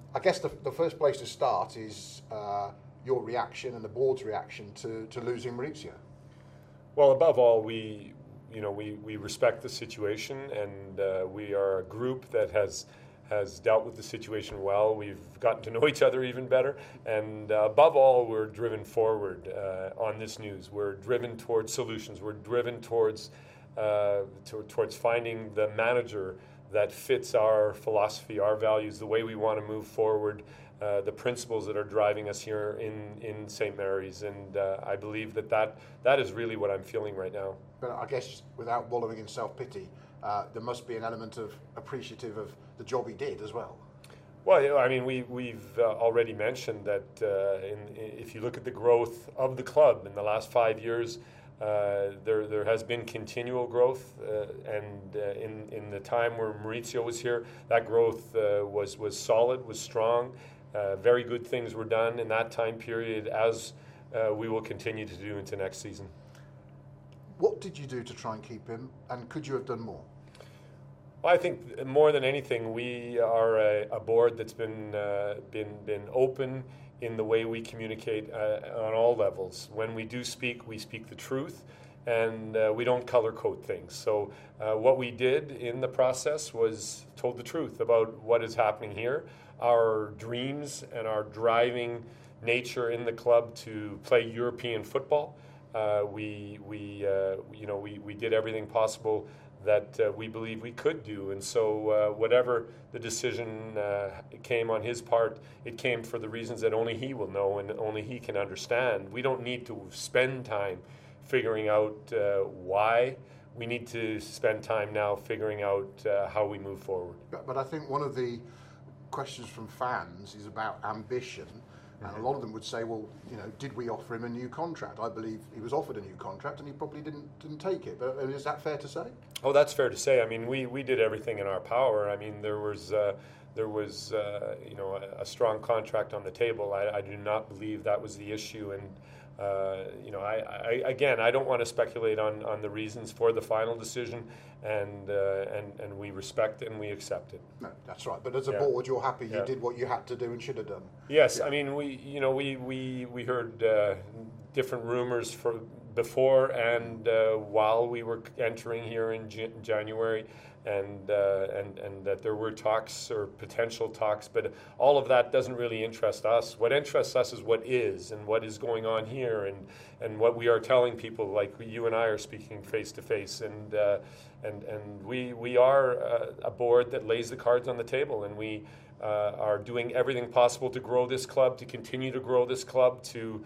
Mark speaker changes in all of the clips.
Speaker 1: I guess the first place to start is your reaction and the board's reaction to losing Maurizio.
Speaker 2: Well, above all, we respect the situation, and we are a group that has dealt with the situation well. We've gotten to know each other even better, and above all, we're driven forward on this news. We're driven towards solutions. We're driven towards finding the manager that fits our philosophy, our values, the way we want to move forward, the principles that are driving us here in St. Mary's. And I believe that is really what I'm feeling right now.
Speaker 1: But I guess without wallowing in self-pity, there must be an element of appreciative of the job he did as well.
Speaker 2: Well, I mean, we've already mentioned that if you look at the growth of the club in the last 5 years, there has been continual growth, and in the time where Maurizio was here, that growth was solid, was strong. Very good things were done in that time period, as we will continue to do into next season.
Speaker 1: What did you do to try and keep him, and could you have done more?
Speaker 2: Well, I think more than anything, we are a board that's been open in the way we communicate on all levels. When we do speak, we speak the truth, and we don't color code things. So what we did in the process was told the truth about what is happening here, our dreams and our driving nature in the club to play European football. We did everything possible that we believe we could do. And so whatever the decision came on his part, it came for the reasons that only he will know and only he can understand. We don't need to spend time figuring out why. We need to spend time now figuring out how we move forward.
Speaker 1: But I think one of the questions from fans is about ambition. And a lot of them would say, well, did we offer him a new contract? I believe he was offered a new contract and he probably didn't take it. But is that fair to say?
Speaker 2: Oh, that's fair to say. I mean, we did everything in our power. I mean, there was a strong contract on the table. I do not believe that was the issue. And I don't want to speculate on the reasons for the final decision, and we respect it and we accept it.
Speaker 1: No, that's right. But as a board, you're happy you did what you had to do and should have done.
Speaker 2: Yes,
Speaker 1: yeah.
Speaker 2: I mean we heard different rumors before and while we were entering here in January. And that there were talks or potential talks, but all of that doesn't really interest us. What interests us is what is and what is going on here, and what we are telling people, like you and I are speaking face to face, and we are a board that lays the cards on the table, and we are doing everything possible to grow this club, to continue to grow this club, to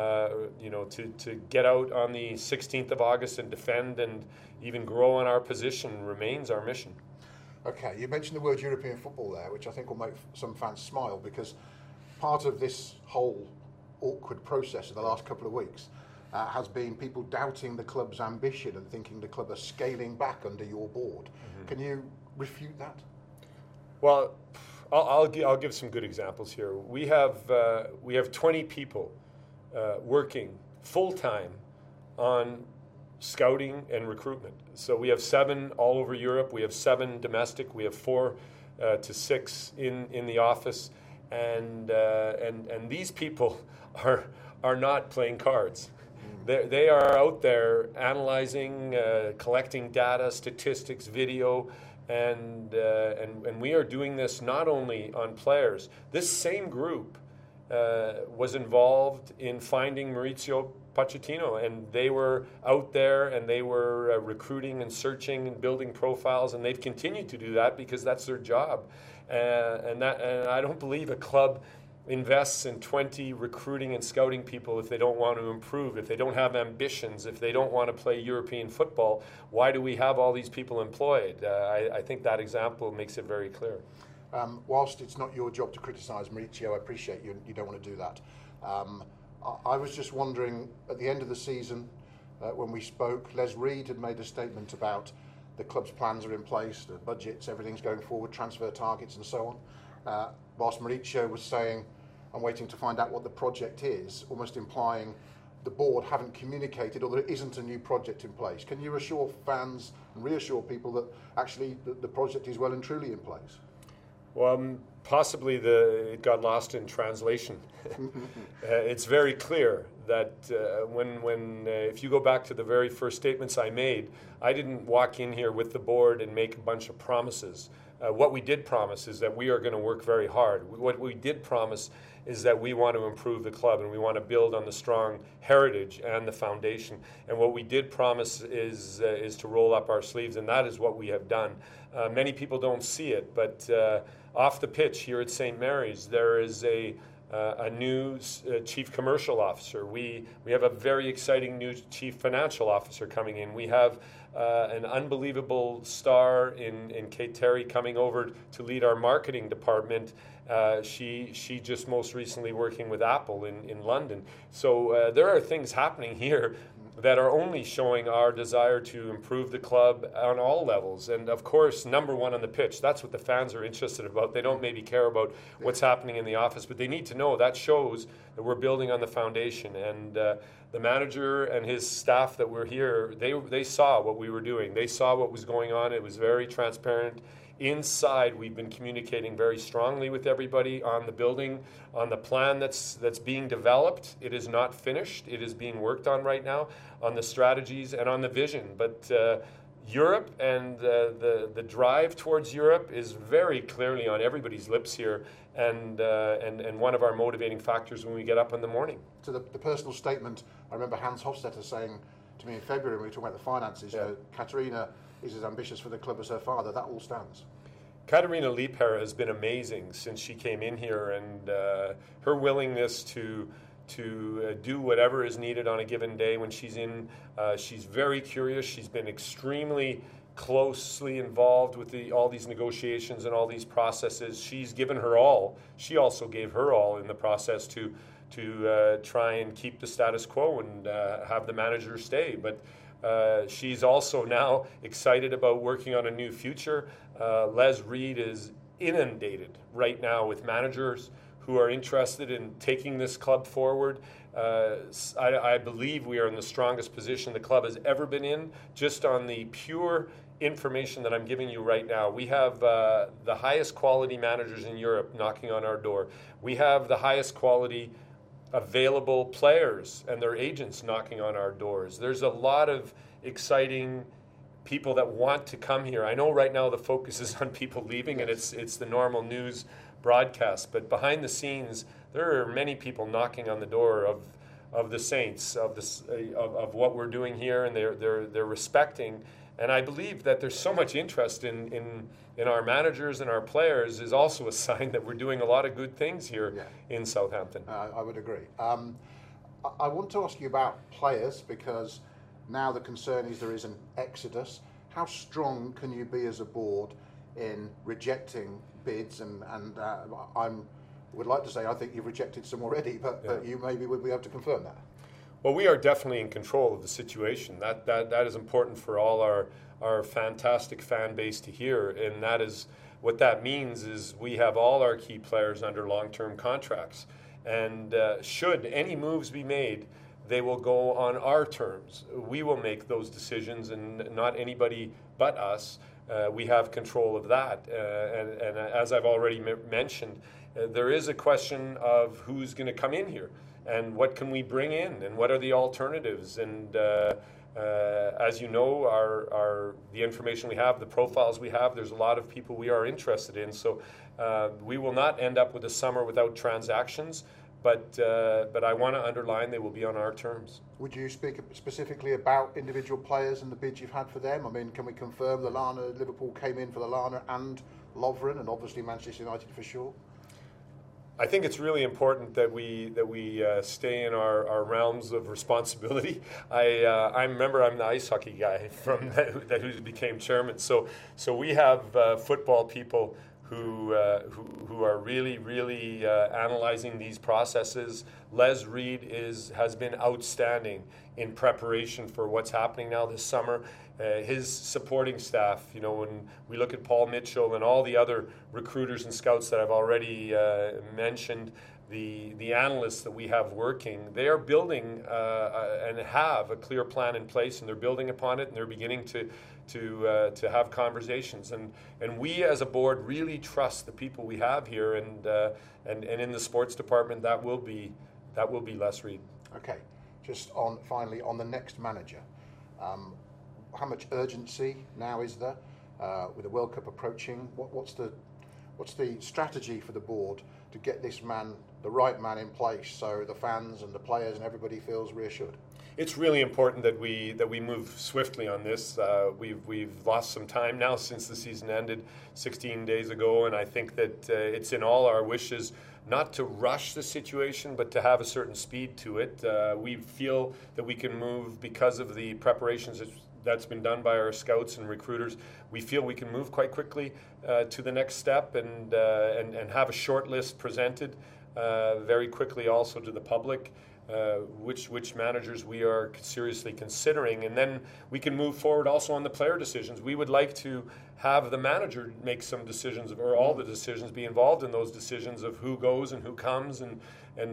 Speaker 2: get out on the 16th of August and defend and even grow on our position remains our mission.
Speaker 1: Okay, you mentioned the word European football there, which I think will make some fans smile, because part of this whole awkward process of the last couple of weeks has been people doubting the club's ambition and thinking the club are scaling back under your board. Mm-hmm. Can you refute that?
Speaker 2: Well, I'll give some good examples here. We have 20 people working full-time on scouting and recruitment. So we have 7 all over Europe. We have 7 domestic. We have 4 to 6 in the office, and these people are not playing cards. They are out there analyzing, collecting data, statistics, video, and we are doing this not only on players. This same group was involved in finding Maurizio Pochettino, and they were out there and they were recruiting and searching and building profiles, and they've continued to do that because that's their job. And I don't believe a club invests in 20 recruiting and scouting people if they don't want to improve, if they don't have ambitions, if they don't want to play European football. Why do we have all these people employed? I think that example makes it very clear.
Speaker 1: Whilst it's not your job to criticise Maurizio, I appreciate you don't want to do that. I was just wondering, at the end of the season, when we spoke, Les Reed had made a statement about the club's plans are in place, the budgets, everything's going forward, transfer targets and so on. Whilst Maurizio was saying, I'm waiting to find out what the project is, almost implying the board haven't communicated or there isn't a new project in place. Can you assure fans and reassure people that actually the project is well and truly in place?
Speaker 2: Well, possibly it got lost in translation. It's very clear that if you go back to the very first statements I made, I didn't walk in here with the board and make a bunch of promises. What we did promise is that we are going to work very hard. What we did promise is that we want to improve the club and we want to build on the strong heritage and the foundation. And what we did promise is to roll up our sleeves, and that is what we have done. Many people don't see it, but off the pitch here at St. Mary's, there is a new chief commercial officer. We have a very exciting new chief financial officer coming in. We have an unbelievable star in Kate Terry coming over to lead our marketing department. She just most recently working with Apple in London. So there are things happening here that are only showing our desire to improve the club on all levels. And of course, number one on the pitch, that's what the fans are interested about. They don't maybe care about what's happening in the office, but they need to know that shows that we're building on the foundation. And the manager and his staff that were here, they saw what we were doing. They saw what was going on. It was very transparent. Inside, we've been communicating very strongly with everybody on the building, on the plan that's being developed. It is not finished. It is being worked on right now, on the strategies and on the vision. But Europe and the drive towards Europe is very clearly on everybody's lips here, and one of our motivating factors when we get up in the morning.
Speaker 1: To the personal statement, I remember Hans Hofstetter saying to me in February when we were talking about the finances, Katarina is as ambitious for the club as her father. That all stands.
Speaker 2: Katarina Liebherr has been amazing since she came in here, and her willingness to do whatever is needed on a given day when she's in. She's very curious. She's been extremely closely involved with all these negotiations and all these processes. She's given her all. She also gave her all in the process to try and keep the status quo and have the manager stay. But she's also now excited about working on a new future. Les Reed is inundated right now with managers who are interested in taking this club forward. I believe we are in the strongest position the club has ever been in, just on the pure information that I'm giving you right now. We have the highest quality managers in Europe knocking on our door. We have the highest quality available players and their agents knocking on our doors. There's a lot of exciting people that want to come here. I know right now the focus is on people leaving, and it's the normal news broadcast, but behind the scenes there are many people knocking on the door of the Saints, of what we're doing here, and they're respecting. And I believe that there's so much interest in our managers and our players is also a sign that we're doing a lot of good things here in Southampton.
Speaker 1: I would agree. I want to ask you about players, because now the concern is there is an exodus. How strong can you be as a board in rejecting bids? And I would like to say I think you've rejected some already, but you maybe would be able to confirm that.
Speaker 2: Well, we are definitely in control of the situation. That is important for all our fantastic fan base to hear, and that is what that means is we have all our key players under long-term contracts, and should any moves be made, they will go on our terms. We will make those decisions, and not anybody but us. We have control of that, and as I've already mentioned, there is a question of who's going to come in here. And what can we bring in, and what are the alternatives? And as you know, the information we have, the profiles we have, there's a lot of people we are interested in. So we will not end up with a summer without transactions, but I want to underline they will be on our terms.
Speaker 1: Would you speak specifically about individual players and the bids you've had for them? I mean, can we confirm Lallana, Liverpool came in for Lallana and Lovren, and obviously Manchester United for sure?
Speaker 2: I think it's really important that we stay in our realms of responsibility. I remember I'm the ice hockey guy from who became chairman. So we have football people who are really analyzing these processes. Les Reed has been outstanding in preparation for what's happening now this summer. His supporting staff, when we look at Paul Mitchell and all the other recruiters and scouts that I've already mentioned, the analysts that we have working, they are building and have a clear plan in place, and they're building upon it, and they're beginning to have conversations. And we as a board really trust the people we have here, and in the sports department that will be Les Reed.
Speaker 1: Okay, just finally on the next manager. How much urgency now is there with the World Cup approaching? What's the strategy for the board to get this man, the right man, in place so the fans and the players and everybody feels reassured?
Speaker 2: It's really important that we move swiftly on this. We've lost some time now since the season ended 16 days ago, and I think that it's in all our wishes not to rush the situation, but to have a certain speed to it. We feel that we can move because of the preparations that's been done by our scouts and recruiters. We feel we can move quite quickly to the next step and have a short list presented very quickly also to the public, which managers we are seriously considering, and then we can move forward also on the player decisions. We would like to have the manager make some decisions, or all the decisions, be involved in those decisions of who goes and who comes, and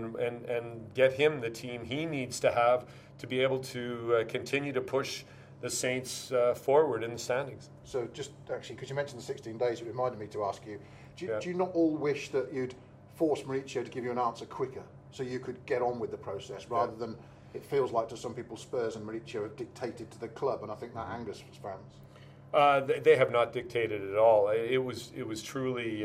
Speaker 2: get him the team he needs to have to be able to continue to push the Saints forward in the standings.
Speaker 1: So just actually, because you mentioned the 16 days, it reminded me to ask you, do you not all wish that you'd force Mauricio to give you an answer quicker so you could get on with the process rather than it feels like to some people Spurs and Mauricio have dictated to the club, and I think that angers fans.
Speaker 2: They have not dictated at all. It was truly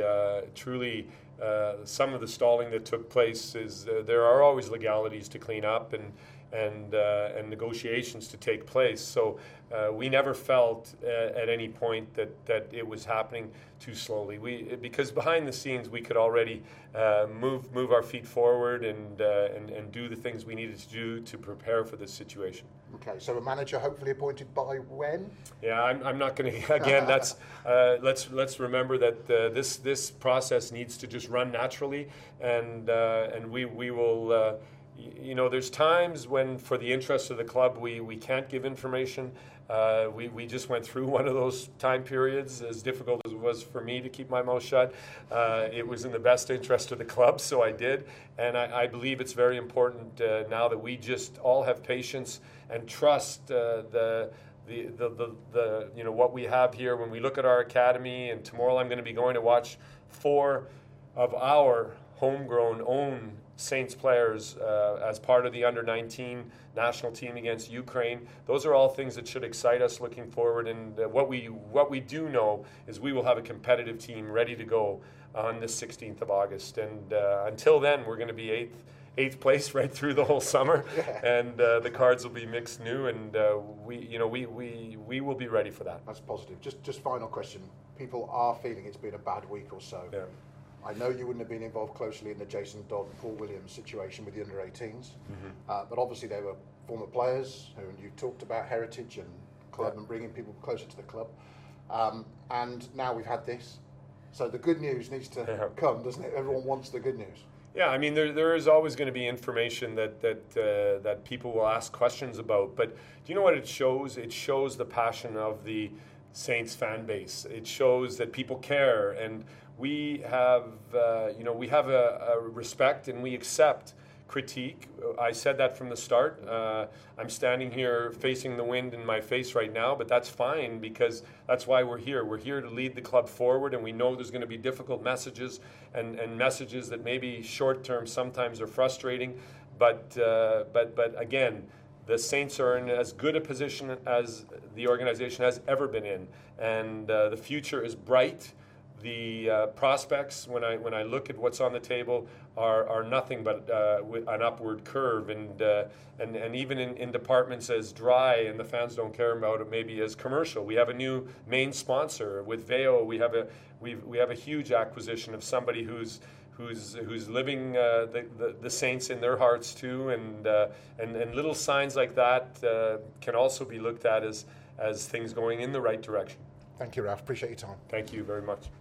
Speaker 2: some of the stalling that took place is there are always legalities to clean up and negotiations to take place. So we never felt at any point that it was happening too slowly. Because behind the scenes we could already move our feet forward and do the things we needed to do to prepare for this situation.
Speaker 1: Okay, so a manager hopefully appointed by when?
Speaker 2: Yeah, I'm not going to. Again, that's let's remember that this process needs to just run naturally, and we will. There's times when, for the interest of the club, we can't give information. We just went through one of those time periods, as difficult as it was for me to keep my mouth shut. It was in the best interest of the club, so I did. And I believe it's very important now that we just all have patience and trust what we have here. When we look at our academy, and tomorrow I'm going to be going to watch 4 of our homegrown own Saints players as part of the under-19 national team against Ukraine. Those are all things that should excite us looking forward. And what we do know is we will have a competitive team ready to go on the 16th of August. And until then, we're going to be eighth place right through the whole summer, and the cards will be mixed new, and we will be ready for that.
Speaker 1: That's positive. Just final question. People are feeling it's been a bad week or so.
Speaker 2: Yeah.
Speaker 1: I know you wouldn't have been involved closely in the Jason Dodd and Paul Williams situation with the under-18s, but obviously they were former players who you talked about heritage and club and bringing people closer to the club, and now we've had this. So the good news needs to come, doesn't it? Everyone wants the good news.
Speaker 2: Yeah, I mean, there is always going to be information that people will ask questions about. But do you know what it shows? It shows the passion of the Saints fan base. It shows that people care, and we have a respect, and we accept critique. I said that from the start. I'm standing here facing the wind in my face right now, but that's fine, because that's why we're here. We're here to lead the club forward, and we know there's going to be difficult messages and messages that maybe short-term sometimes are frustrating. But again, the Saints are in as good a position as the organization has ever been in, and the future is bright. The prospects, when I look at what's on the table, are nothing but an upward curve, and even in departments as dry and the fans don't care about it, maybe as commercial. We have a new main sponsor with Veo. We have a huge acquisition of somebody who's living the Saints in their hearts too, and little signs like that can also be looked at as things going in the right direction.
Speaker 1: Thank you, Ralph. Appreciate your time.
Speaker 2: Thank you very much.